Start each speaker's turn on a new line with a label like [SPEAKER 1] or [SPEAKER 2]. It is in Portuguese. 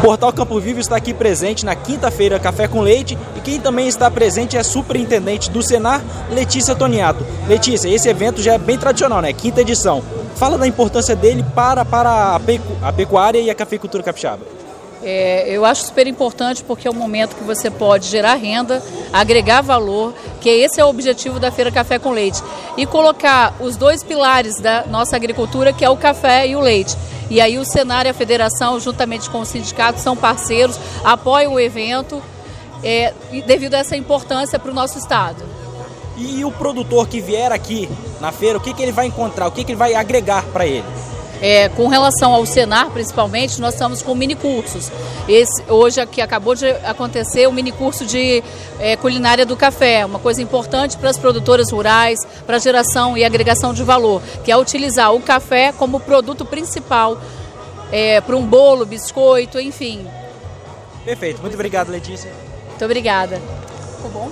[SPEAKER 1] Portal Campo Vivo está aqui presente na quinta-feira Café com Leite e quem também está presente é a superintendente do Senar, Letícia Toniato. Letícia, esse evento já é bem tradicional, né? Quinta edição. Fala da importância dele para a pecuária e a cafeicultura capixaba.
[SPEAKER 2] Eu acho super importante porque é um momento que você pode gerar renda, agregar valor, que esse é o objetivo da Feira Café com Leite. E colocar os dois pilares da nossa agricultura, que é o café e o leite. E aí o Senar e a Federação, juntamente com o sindicato, são parceiros, apoiam o evento devido a essa importância para o nosso estado.
[SPEAKER 1] E o produtor que vier aqui na feira, o que ele vai encontrar, o que ele vai agregar para ele?
[SPEAKER 2] Com relação ao Senar, principalmente, nós estamos com minicursos. Hoje aqui acabou de acontecer o minicurso de culinária do café, uma coisa importante para as produtoras rurais, para a geração e agregação de valor, que é utilizar o café como produto principal para um bolo, biscoito, enfim.
[SPEAKER 1] Perfeito. Muito obrigado, Letícia.
[SPEAKER 2] Muito obrigada. Ficou bom?